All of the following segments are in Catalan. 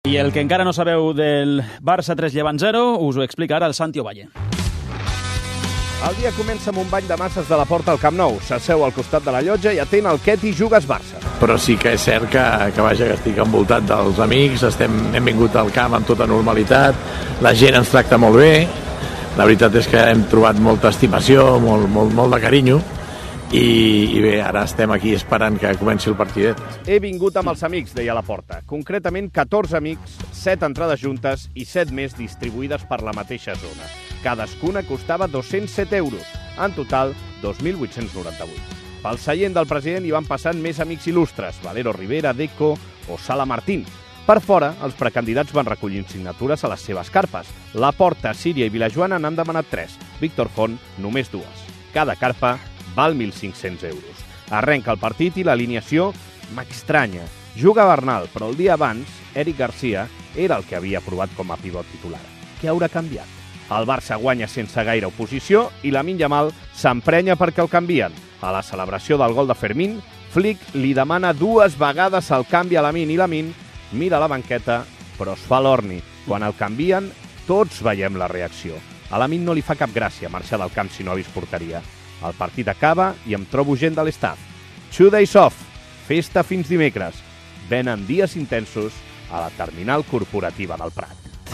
I el que encara no sabeu del Barça 3 Llevant 0 us ho explica ara el Santi Ovalle. El dia comença amb un bany de masses de la porta al Camp Nou. S'asseu al costat de la llotja i atén el Queti Jugues Barça. Però sí que és cert que estic envoltat dels amics, hem vingut al camp amb tota normalitat, la gent ens tracta molt bé, la veritat és que hem trobat molta estimació, molt de carinyo, i bé, ara estem aquí esperant que comenci el partidet. He vingut amb els amics, deia la porta. Concretament 14 amics, 7 entrades juntes i 7 més distribuïdes per la mateixa zona. Cadascuna costava 207 euros, en total 2.898. Pel seient del president hi van passant més amics il·lustres, Valero Rivera, Deco o Sala Martín. Per fora, els precandidats van recollir signatures a les seves carpes. La Porta, Síria i Vilajoana n'han demanat 3, Víctor Font només 2. Cada carpa val 1.500 euros. Arrenca el partit i l'alineació m'estranya. Juga Bernal, però el dia abans, Eric Garcia era el que havia provat com a pivot titular. Què haurà canviat? El Barça guanya sense gaire oposició i Lamine Yamal s'emprenya perquè el canvien. A la celebració del gol de Fermín, Flick li demana 2 vegades el canvi a Lamine i Lamine mira la banqueta, però es fa l'orni. Quan el canvien, tots veiem la reacció. A Lamine no li fa cap gràcia marxar del camp si no ha vist porteria. El partit acaba i em trobo gent de l'estaf. 2 days off, festa fins dimecres. Venen dies intensos a la terminal corporativa del Prat.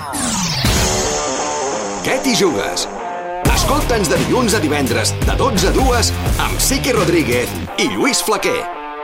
Què t'hi jugues? Escolta'ns de dilluns a divendres, de 12 a 2, amb Sique Rodríguez i Lluís Flaquer.